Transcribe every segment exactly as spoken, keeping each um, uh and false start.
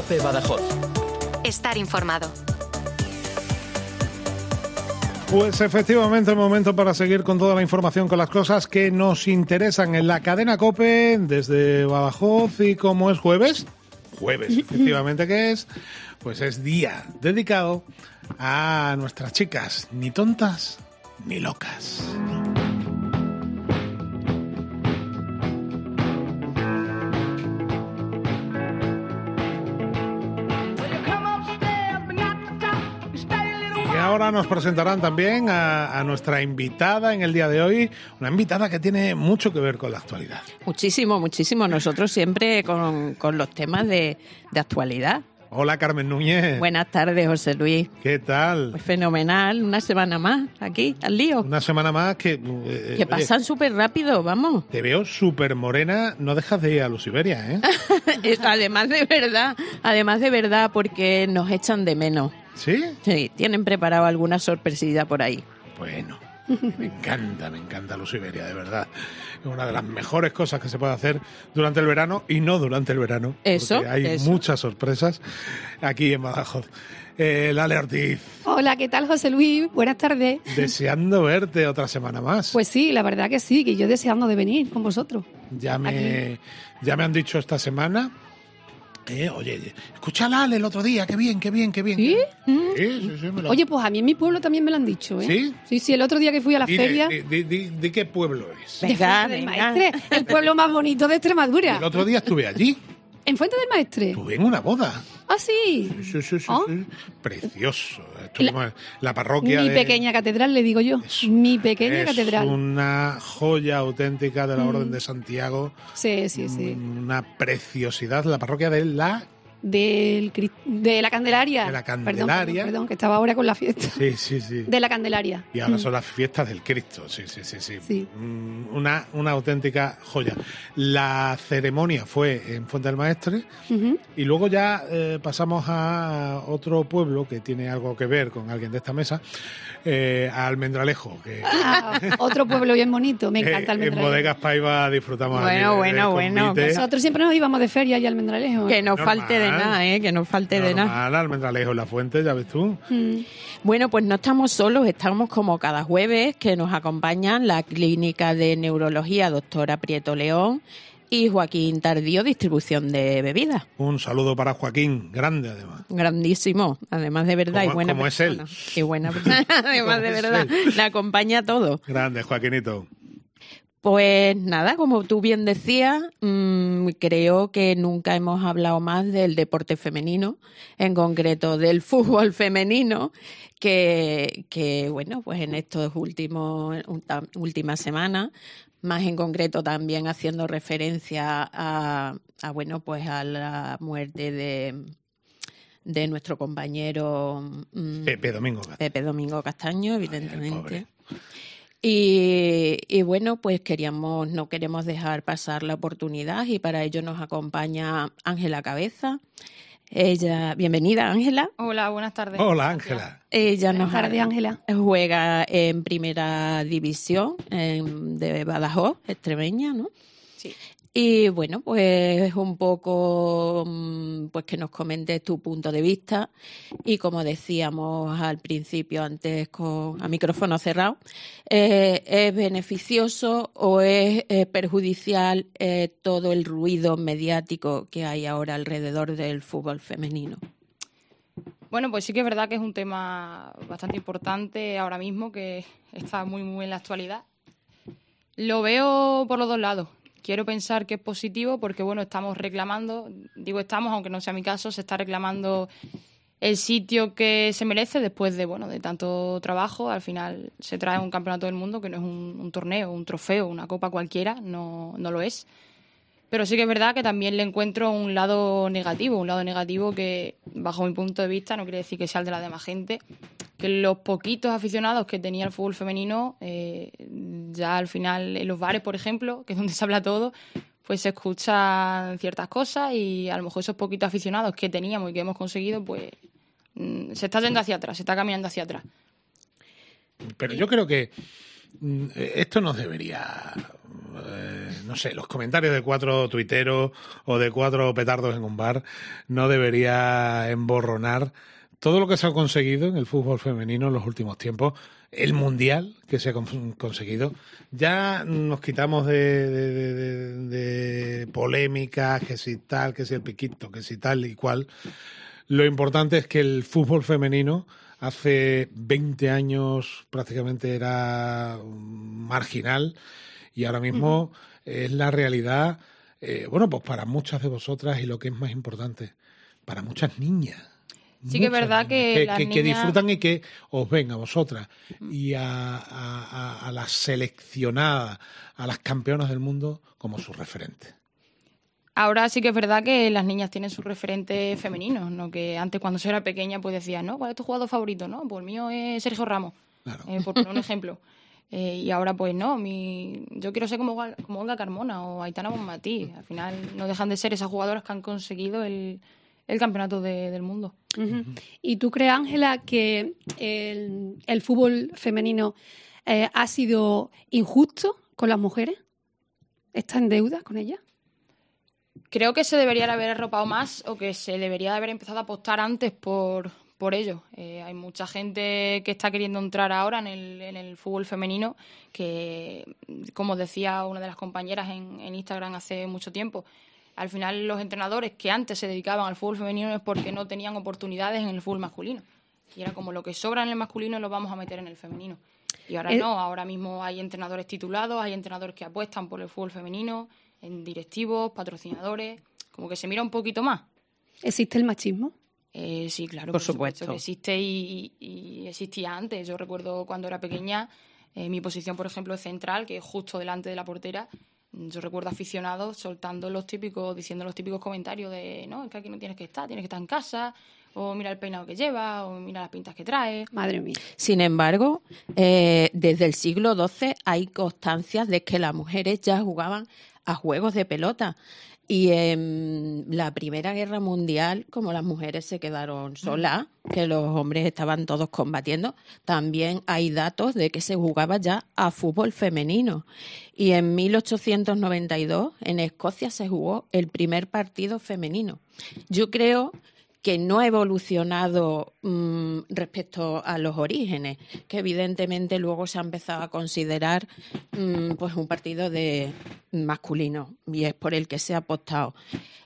COPE Badajoz. Estar informado. Pues efectivamente el momento para seguir con toda la información, con las cosas que nos interesan en la cadena COPE desde Badajoz. Y como es jueves, jueves efectivamente que es, pues es día dedicado a nuestras chicas, ni tontas ni locas. Ahora nos presentarán también a, a nuestra invitada en el día de hoy, una invitada que tiene mucho que ver con la actualidad. Muchísimo, muchísimo. Nosotros siempre con, con los temas de, de actualidad. Hola, Carmen Núñez. Buenas tardes, José Luis. ¿Qué tal? Pues fenomenal, una semana más aquí, al lío. Una semana más que... Eh, que pasan súper rápido, vamos. Te veo súper morena, no dejas de ir a Luciberia, ¿eh? Además de verdad, además de verdad, porque nos echan de menos. ¿Sí? Sí, tienen preparado alguna sorpresilla por ahí. Bueno, me encanta, me encanta Luciberia, de verdad. Es una de las mejores cosas que se puede hacer durante el verano y no durante el verano. Eso, porque hay eso. muchas sorpresas aquí en Badajoz. Eh, Lale Ortiz. Hola, ¿qué tal, José Luis? Buenas tardes. Deseando verte otra semana más. Pues sí, la verdad que sí, que yo deseando de venir con vosotros. Ya me, ya me han dicho esta semana... Eh, oye, escucha a Lale el otro día, qué bien, qué bien, qué bien. ¿Sí? Sí, sí, sí, me lo... Oye, pues a mí en mi pueblo también me lo han dicho, ¿eh? ¿Sí? Sí, sí, el otro día que fui a la Dile, feria... di, di, di, di qué pueblo es. De Venga, Fuente del venga. Maestre, el pueblo más bonito de Extremadura. El otro día estuve allí, ¿En Fuente del Maestre? estuve en una boda. Ah, sí. Sí, sí, sí, ¿Oh? sí. Precioso. Estuvimos en la parroquia Mi de... pequeña catedral, le digo yo. Es- Mi pequeña es catedral. una joya auténtica de la Mm. Orden de Santiago. Sí, sí, sí. Una preciosidad. La parroquia de la... Del, Cri- de la Candelaria. De la Perdón, Candelaria. Perdón, perdón, que estaba ahora con la fiesta. Sí, sí, sí. De la Candelaria. Y ahora Mm. son las fiestas del Cristo, sí, sí, sí, sí. Sí. Mm, Una, una auténtica joya. La ceremonia fue en Fuente del Maestre Ujú. y luego ya eh, pasamos a otro pueblo que tiene algo que ver con alguien de esta mesa, eh, a Almendralejo, que Ah, otro pueblo bien bonito, me encanta eh, en Almendralejo. Bodegas Paiva disfrutamos Bueno, allí de- bueno, del bueno. convite. Nosotros siempre nos íbamos de feria y Almendralejo. Que no Normal. falte de nada, ¿eh? Que no falte de nada. Normal, Almendralejo en la Fuente, ya ves tú. Mm. Bueno, pues no estamos solos, estamos como cada jueves que nos acompañan la Clínica de Neurología doctora Prieto León y Joaquín Tardío, distribución de bebidas. Un saludo para Joaquín, grande además. Grandísimo, además de verdad, Como- y buena como es él. persona. Y buena persona, además de Como es verdad, él. le acompaña a todo. Grande, Joaquinito. Pues nada, como tú bien decías, mmm, creo que nunca hemos hablado más del deporte femenino, en concreto del fútbol femenino, que, que bueno, pues en estos últimos ulta- últimas semanas, más en concreto también haciendo referencia a, a bueno, pues a la muerte de de nuestro compañero mmm, Pepe Domingo. Pepe Domingo Castaño, evidentemente. pobre. Y, y bueno, pues queríamos, no queremos dejar pasar la oportunidad y para ello nos acompaña Ángela Cabeza. Ella, bienvenida Ángela. Hola, buenas tardes. Hola, Ángela. Ella nos Buenas tardes, Ángela. juega en primera división en- de Badajoz, extremeña, ¿no? Sí. Y bueno, pues un poco mm, pues que nos comentes tu punto de vista y como decíamos al principio antes con a micrófono cerrado, eh, ¿es beneficioso o es eh, perjudicial eh, todo el ruido mediático que hay ahora alrededor del fútbol femenino? Bueno, pues sí que es verdad que es un tema bastante importante ahora mismo, que está muy, muy en la actualidad. Lo veo por los dos lados. Quiero pensar que es positivo porque, bueno, estamos reclamando, digo estamos, aunque no sea mi caso, se está reclamando el sitio que se merece después de, bueno, de tanto trabajo. Al final se trae un campeonato del mundo que no es un, un torneo, un trofeo, una copa cualquiera, no, no lo es. Pero sí que es verdad que también le encuentro un lado negativo, un lado negativo que, bajo mi punto de vista, no quiere decir que sea el de la demás gente, que los poquitos aficionados que tenía el fútbol femenino, eh, ya al final en los bares, por ejemplo, que es donde se habla todo, pues se escuchan ciertas cosas y a lo mejor esos poquitos aficionados que teníamos y que hemos conseguido, pues mm, se está yendo hacia atrás, se está caminando hacia atrás. Pero yo creo que mm, esto nos debería eh, no sé, los comentarios de cuatro tuiteros o de cuatro petardos en un bar no debería emborronar todo lo que se ha conseguido en el fútbol femenino en los últimos tiempos, el mundial que se ha con- conseguido. Ya nos quitamos de, de, de, de, de polémicas, que si tal, que si el piquito, que si tal y cual. Lo importante es que el fútbol femenino hace veinte años prácticamente era marginal y ahora mismo uh-huh. es la realidad, eh, bueno, pues para muchas de vosotras y lo que es más importante, para muchas niñas. Sí que es verdad que, que, las que, niñas... que disfrutan y que os ven a vosotras y a, a, a, a las seleccionadas, a las campeonas del mundo como sus referentes. Ahora sí que es verdad que las niñas tienen sus referentes femeninos, ¿no? Que antes cuando yo era pequeña pues decía, ¿no? ¿Cuál es tu jugador favorito? No, pues el mío es Sergio Ramos, claro. eh, por poner un ejemplo. Eh, y ahora pues no, mi... yo quiero ser como, como Olga Carmona o Aitana Bonmatí. Al final no dejan de ser esas jugadoras que han conseguido el, el campeonato de, del mundo. Uh-huh. Uh-huh. ¿Y tú crees, Ángela, que el, el fútbol femenino eh, ha sido injusto con las mujeres? ¿Está en deuda con ellas? Creo que se debería haber arropado más o que se debería haber empezado a apostar antes por, por ello. Eh, hay mucha gente que está queriendo entrar ahora en el, en el fútbol femenino que, como decía una de las compañeras en, en Instagram hace mucho tiempo, al final los entrenadores que antes se dedicaban al fútbol femenino es porque no tenían oportunidades en el fútbol masculino. Y era como lo que sobra en el masculino lo vamos a meter en el femenino. Y ahora el... no, ahora mismo hay entrenadores titulados, hay entrenadores que apuestan por el fútbol femenino, en directivos, patrocinadores, como que se mira un poquito más. ¿Existe el machismo? Eh, sí, claro, por, por supuesto. supuesto que existe y, y existía antes. Yo recuerdo cuando era pequeña, eh, mi posición, por ejemplo, es central, que es justo delante de la portera. Yo recuerdo aficionados soltando los típicos, diciendo los típicos comentarios de, no, es que aquí no tienes que estar, tienes que estar en casa, o mira el peinado que lleva, o mira las pintas que trae. Madre mía. Sin embargo, eh, desde el siglo doce hay constancias de que las mujeres ya jugaban a juegos de pelota. Y en la Primera Guerra Mundial, como las mujeres se quedaron solas, que los hombres estaban todos combatiendo, también hay datos de que se jugaba ya a fútbol femenino. Y en mil ochocientos noventa y dos, en Escocia, se jugó el primer partido femenino. Yo creo que no ha evolucionado mmm, respecto a los orígenes, que evidentemente luego se ha empezado a considerar mmm, pues un partido de masculino y es por el que se ha apostado.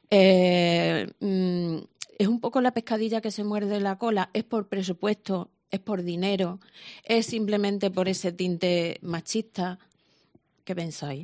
Eh, mmm, es un poco la pescadilla que se muerde la cola, es por presupuesto, es por dinero, es simplemente por ese tinte machista. ¿Qué pensáis?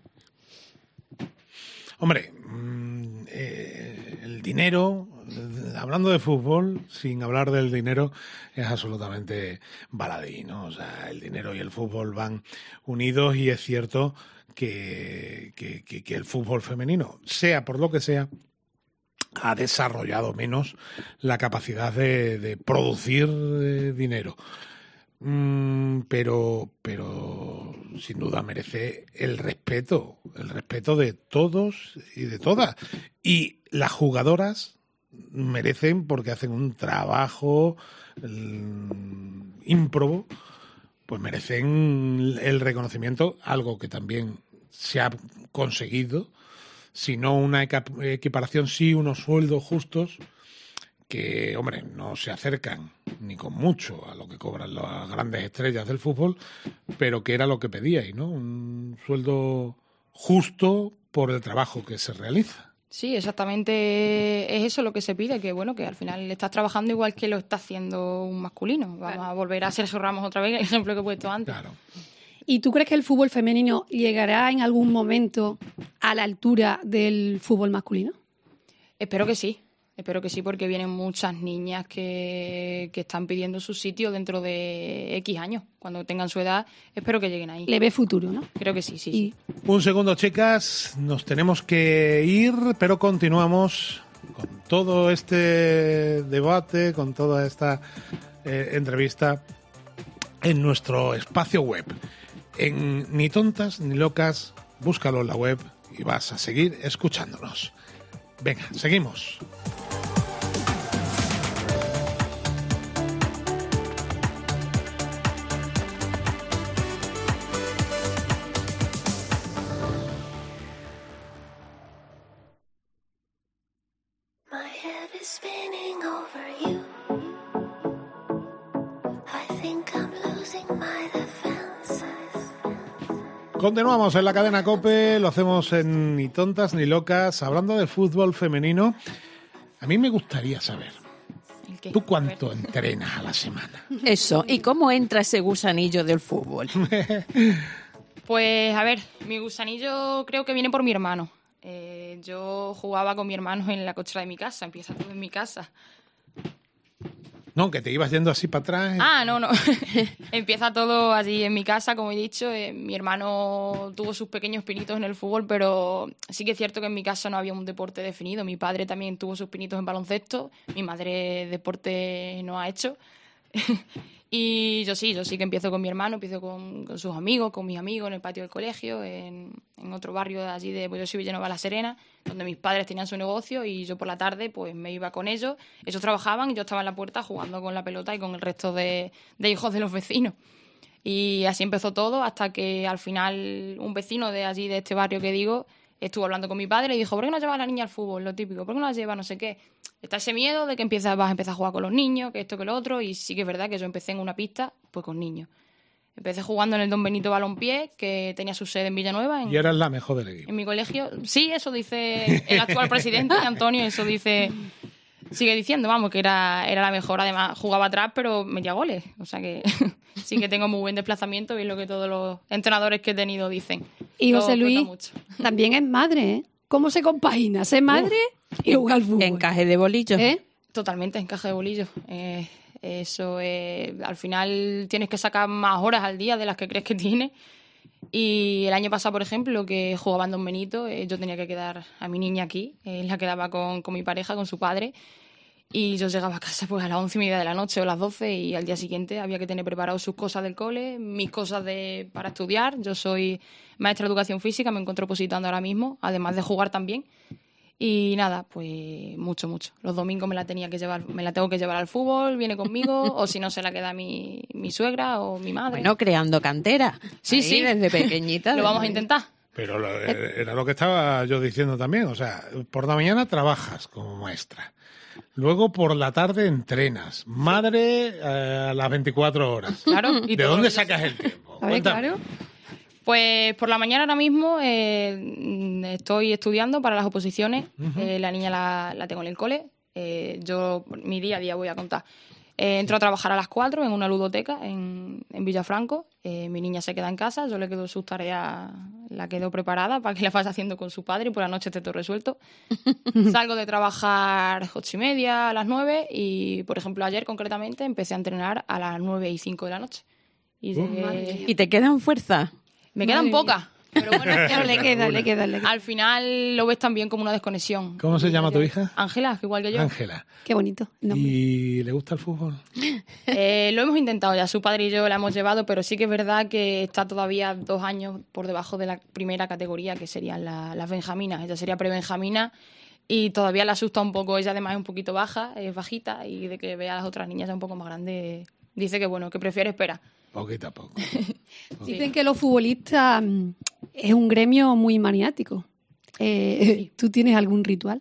Hombre, eh, el dinero, hablando de fútbol, sin hablar del dinero, es absolutamente baladí, ¿no? O sea, el dinero y el fútbol van unidos y es cierto que, que, que, que el fútbol femenino, sea por lo que sea, ha desarrollado menos la capacidad de, de producir eh, dinero. Mm, pero, pero sin duda merece el respeto, el respeto de todos y de todas. Y las jugadoras merecen, porque hacen un trabajo el, ímprobo, pues merecen el reconocimiento, algo que también se ha conseguido, si no una equiparación, sí unos sueldos justos, que, hombre, no se acercan ni con mucho a lo que cobran las grandes estrellas del fútbol, pero que era lo que pedíais, ¿no? Un sueldo justo por el trabajo que se realiza. Sí, exactamente es eso lo que se pide, que bueno, que al final estás trabajando igual que lo está haciendo un masculino. Vamos claro. a volver a Sergio Ramos otra vez, el ejemplo que he puesto antes. Claro. ¿Y tú crees que el fútbol femenino llegará en algún momento a la altura del fútbol masculino? Espero que sí. Espero que sí, porque vienen muchas niñas que, que están pidiendo su sitio dentro de X años. Cuando tengan su edad, espero que lleguen ahí. Le ve futuro, ¿no? Creo que sí, sí, y... sí. Un segundo, chicas. Nos tenemos que ir, pero continuamos con todo este debate, con toda esta eh, entrevista en nuestro espacio web. En Ni Tontas ni Locas, búscalo en la web y vas a seguir escuchándonos. Venga, seguimos. spinning over you. I think I'm losing my defenses. Continuamos en la cadena COPE, lo hacemos en Ni Tontas ni Locas, hablando de fútbol femenino. A mí me gustaría saber, ¿El qué? ¿tú cuánto entrenas a la semana? Eso, ¿y cómo entra ese gusanillo del fútbol? Pues a ver, mi gusanillo creo que viene por mi hermano. Eh, yo jugaba con mi hermano en la cochera de mi casa, empieza todo en mi casa. No, que te ibas yendo así para atrás. Ah, no, no. Empieza todo allí en mi casa, como he dicho. Eh, mi hermano tuvo sus pequeños pinitos en el fútbol, pero sí que es cierto que en mi casa no había un deporte definido. Mi padre también tuvo sus pinitos en baloncesto, mi madre deporte no ha hecho. Y yo sí, yo sí que empiezo con mi hermano, empiezo con, con sus amigos, con mis amigos en el patio del colegio, en, en otro barrio de allí de, pues yo soy Villanueva La Serena, donde mis padres tenían su negocio y yo por la tarde pues me iba con ellos. Ellos trabajaban y yo estaba en la puerta jugando con la pelota y con el resto de, de hijos de los vecinos. Y así empezó todo hasta que al final un vecino de allí, de este barrio que digo, estuvo hablando con mi padre y dijo, ¿por qué no llevas a la niña al fútbol? Lo típico, ¿por qué no la llevas? No sé qué. Está ese miedo de que empiezas, vas a empezar a jugar con los niños, que esto, que lo otro, y sí que es verdad que yo empecé en una pista pues con niños. Empecé jugando en el Don Benito Balompié, que tenía su sede en Villanueva. En, Y eras la mejor del equipo. En mi colegio. Sí, eso dice el actual presidente, Antonio, eso dice... Sigue diciendo, vamos, que era, era la mejor. Además, jugaba atrás, pero metía goles. O sea que sí que tengo muy buen desplazamiento y es lo que todos los entrenadores que he tenido dicen. Y Lo José explota Luis mucho. también es madre, ¿eh? ¿Cómo se compagina ser madre y jugar al fútbol? Encaje de bolillos. ¿Eh? Totalmente, encaje de bolillo. Eh, eso, eh, al final tienes que sacar más horas al día de las que crees que tienes. Y el año pasado, por ejemplo, que jugaba en Don Benito, eh, yo tenía que quedar a mi niña aquí. Eh, la quedaba con, con mi pareja, con su padre. Y yo llegaba a casa pues a las once y media de la noche o las doce y al día siguiente había que tener preparado sus cosas del cole, mis cosas de, para estudiar. Yo soy maestra de educación física, me encuentro opositando ahora mismo, además de jugar también. Y nada, pues mucho, mucho. Los domingos me la tenía que llevar, me la tengo que llevar al fútbol, viene conmigo, o si no se la queda mi, mi suegra o mi madre. Bueno, creando cantera. Sí, Ahí, sí. desde pequeñita. Lo vamos a intentar. Pero lo- era lo que estaba yo diciendo también. O sea, por la mañana trabajas como maestra. Luego por la tarde entrenas. Madre eh, a las veinticuatro horas. Claro. Y ¿De todo dónde lo que- sacas el tiempo? A ver, Cuéntame. claro. Pues por la mañana ahora mismo eh, estoy estudiando para las oposiciones. Eh, la niña la, la tengo en el cole. Eh, yo mi día a día voy a contar. Eh, entro a trabajar a las cuatro en una ludoteca en, en Villafranco. Eh, mi niña se queda en casa, yo le quedo sus tareas, la quedo preparada para que la vaya haciendo con su padre y por la noche esté todo resuelto. Salgo de trabajar ocho y media a las nueve y, por ejemplo, ayer concretamente empecé a entrenar a las nueve y cinco de la noche. Y Oh, llegué- madre mía. ¿Y te quedan fuerzas? me quedan Madre mía. pocas, pero bueno, es que Pero le queda, le queda, le queda. al final lo ves también como una desconexión. ¿Cómo se llama tu hija? Ángela, que igual que yo. Ángela. Qué bonito. el nombre. ¿Y le gusta el fútbol? Eh, lo hemos intentado ya, su padre y yo la hemos llevado, pero sí que es verdad que está todavía dos años por debajo de la primera categoría, que serían la- las benjaminas. Ella sería prebenjamina y todavía le asusta un poco. Ella además es un poquito baja, es bajita, y de que vea a las otras niñas ya un poco más grandes, dice que bueno, que prefiere esperar. Poquito a poco. Dicen que los futbolistas mm, es un gremio muy maniático. Eh, ¿Tú tienes algún ritual?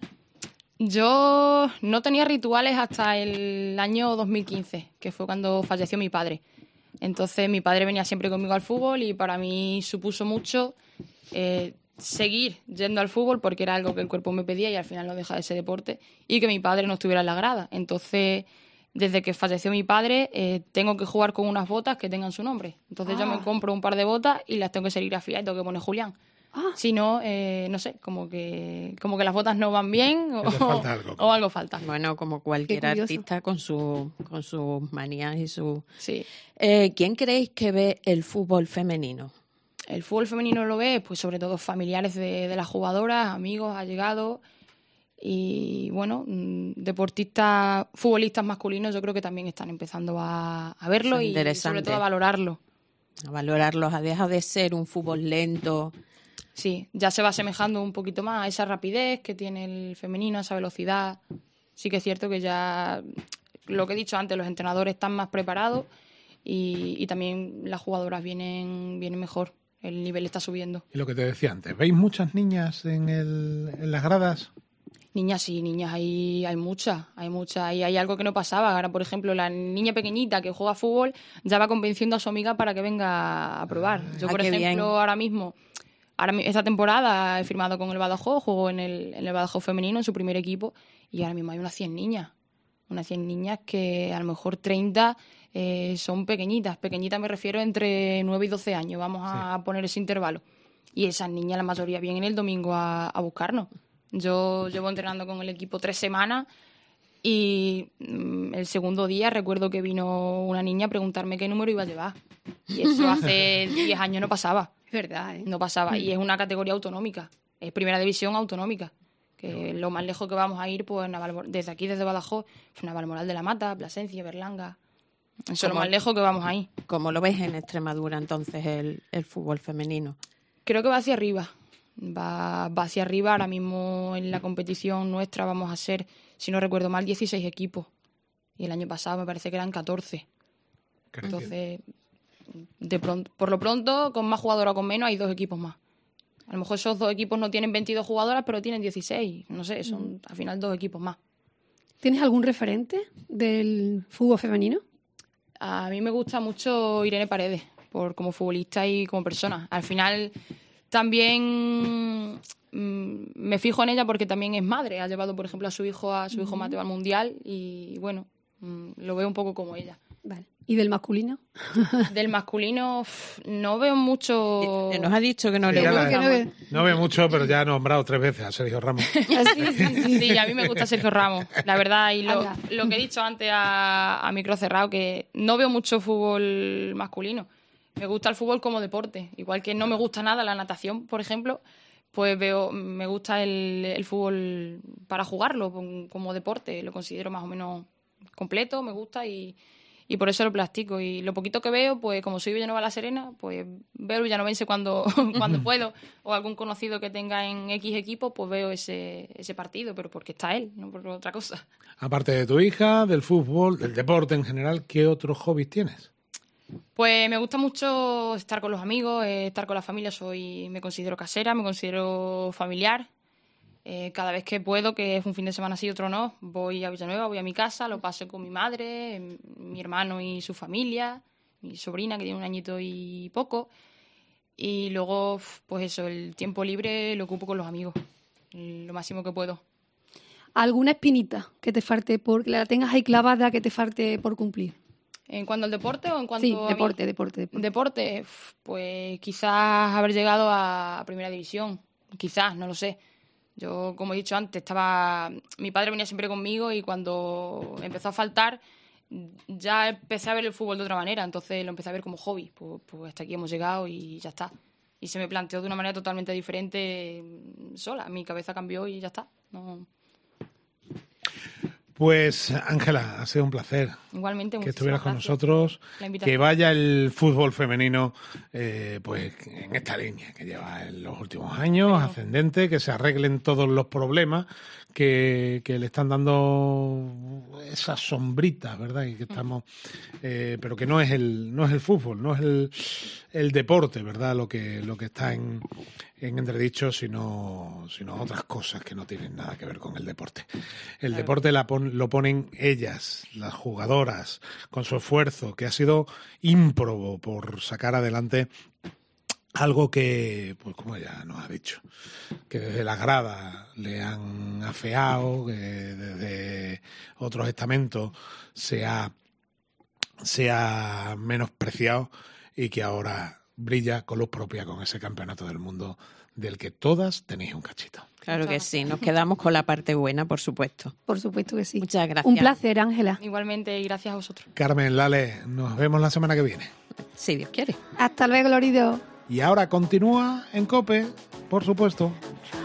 Yo no tenía rituales hasta el año dos mil quince, que fue cuando falleció mi padre. Entonces mi padre venía siempre conmigo al fútbol y para mí supuso mucho eh, seguir yendo al fútbol porque era algo que el cuerpo me pedía y al final no deja de ser deporte y que mi padre no estuviera en la grada. Entonces, desde que falleció mi padre, eh, tengo que jugar con unas botas que tengan su nombre. Entonces yo me compro un par de botas y las tengo que serigrafiar y tengo que poner Julián. Ah. Si no, eh, no sé, como que como que las botas no van bien o, Que te falta algo. o algo falta. Bueno, como cualquier Qué curioso. artista con su con sus manías y su... Sí. Eh, ¿Quién creéis que ve el fútbol femenino? El fútbol femenino lo ve, pues sobre todo familiares de, de las jugadoras, amigos, allegados y bueno, mm, deportistas, futbolistas masculinos yo creo que también están empezando a, a verlo Eso es y interesante. sobre todo a valorarlo. A valorarlos, ha dejado de ser un fútbol lento. Sí, ya se va asemejando un poquito más a esa rapidez que tiene el femenino, a esa velocidad. Sí que es cierto que ya, lo que he dicho antes, los entrenadores están más preparados y, y también las jugadoras vienen, vienen mejor. El nivel está subiendo. Y lo que te decía antes, ¿veis muchas niñas en, el, en las gradas? Niñas sí, niñas hay, hay muchas, hay muchas. Y hay algo que no pasaba. Ahora, por ejemplo, la niña pequeñita que juega fútbol ya va convenciendo a su amiga para que venga a probar. Yo, Ah, por qué ejemplo, bien. ahora mismo, ahora mi- esta temporada he firmado con el Badajoz, juego en el, en el Badajoz femenino, en su primer equipo, y ahora mismo hay unas cien niñas. Unas cien niñas que a lo mejor treinta eh, son pequeñitas. Pequeñitas me refiero entre nueve y doce años. Vamos a poner ese intervalo. Y esas niñas, la mayoría, vienen el domingo a, a buscarnos. Yo llevo entrenando con el equipo tres semanas y mm, el segundo día recuerdo que vino una niña a preguntarme qué número iba a llevar. Y eso hace diez años no pasaba. Es verdad, ¿eh? No pasaba. Y es una categoría autonómica. Es primera división autonómica. Que lo más lejos que vamos a ir, pues Naval- desde aquí, desde Badajoz, pues Navalmoral de la Mata, Plasencia, Berlanga. Eso es lo Como- más lejos que vamos a ir. ¿Cómo lo ves en Extremadura entonces el, el fútbol femenino? Creo que va hacia arriba. Va, va hacia arriba. Ahora mismo en la competición nuestra vamos a ser, si no recuerdo mal, dieciséis equipos. Y el año pasado me parece que eran catorce. Entonces, de pronto, por lo pronto, con más jugadoras o con menos, hay dos equipos más. A lo mejor esos dos equipos no tienen veintidós jugadoras, pero tienen dieciséis. No sé, son al final dos equipos más. ¿Tienes algún referente del fútbol femenino? A mí me gusta mucho Irene Paredes, por como futbolista y como persona. Al final también mm, me fijo en ella porque también es madre. Ha llevado, por ejemplo, a su hijo a su hijo Mateo al Mundial y, bueno, mm, lo veo un poco como ella. Vale. ¿Y del masculino? Del masculino uf, no veo mucho... Que nos ha dicho que no Sí, le ya gusta. la- que no ve- No ve mucho, pero ya ha nombrado tres veces a Sergio Ramos. Sí, a mí me gusta Sergio Ramos, la verdad. Y lo, Anda. lo que he dicho antes a, a micro cerrado, que no veo mucho fútbol masculino. Me gusta el fútbol como deporte. Igual que no me gusta nada la natación, por ejemplo, pues veo, me gusta el, el fútbol para jugarlo con- como deporte. Lo considero más o menos completo, me gusta y, y por eso lo practico. Y lo poquito que veo, pues como soy Villanueva La Serena, pues veo el Villanovense cuando, cuando puedo, o algún conocido que tenga en X equipo, pues veo ese, ese partido, pero porque está él, no por otra cosa. Aparte de tu hija, del fútbol, del deporte en general, ¿qué otros hobbies tienes? Pues me gusta mucho estar con los amigos, eh, estar con la familia. Soy, me considero casera, me considero familiar. Eh, cada vez que puedo, que es un fin de semana sí, otro no, voy a Villanueva, voy a mi casa, lo paso con mi madre, em, mi hermano y su familia, mi sobrina que tiene un añito y poco. Y luego, f- pues eso, el tiempo libre lo ocupo con los amigos, lo máximo que puedo. ¿Alguna espinita que te falte, por, que la tengas ahí clavada, que te falte por cumplir? ¿En cuanto al deporte o en cuanto Sí, a mí? deporte, deporte, deporte. Deporte, f- pues quizás haber llegado a Primera División, quizás, no lo sé. Yo, como he dicho antes, estaba, mi padre venía siempre conmigo y cuando empezó a faltar ya empecé a ver el fútbol de otra manera, entonces lo empecé a ver como hobby. Pues, pues hasta aquí hemos llegado y ya está. Y se me planteó de una manera totalmente diferente mm, sola. Mi cabeza cambió y ya está. No, Pues, Ángela, ha sido un placer igualmente, que muchísimas estuvieras con gracias. nosotros, La invitación. que vaya el fútbol femenino eh, pues en esta línea que lleva en los últimos años, Bueno. ascendente, que se arreglen todos los problemas que, que le están dando esas sombritas, ¿verdad? Y que estamos, eh, pero que no es el no es el fútbol, no es el, el deporte, ¿verdad? Lo que lo que está en, en entredicho, sino sino otras cosas que no tienen nada que ver con el deporte. El deporte la pon- lo ponen ellas, las jugadoras, con su esfuerzo, que ha sido ímprobo por sacar adelante algo que, pues como ella nos ha dicho, que desde la grada le han afeado, que desde otros estamentos se ha, se ha menospreciado y que ahora brilla con luz propia con ese campeonato del mundo del que todas tenéis un cachito. Claro que sí, nos quedamos con la parte buena, por supuesto. Por supuesto que sí. Muchas gracias. Un placer, Ángela. Igualmente, y gracias a vosotros. Carmen, Lale, nos vemos la semana que viene. Si Dios quiere. Hasta luego, Lorido. Y ahora continúa en COPE, por supuesto.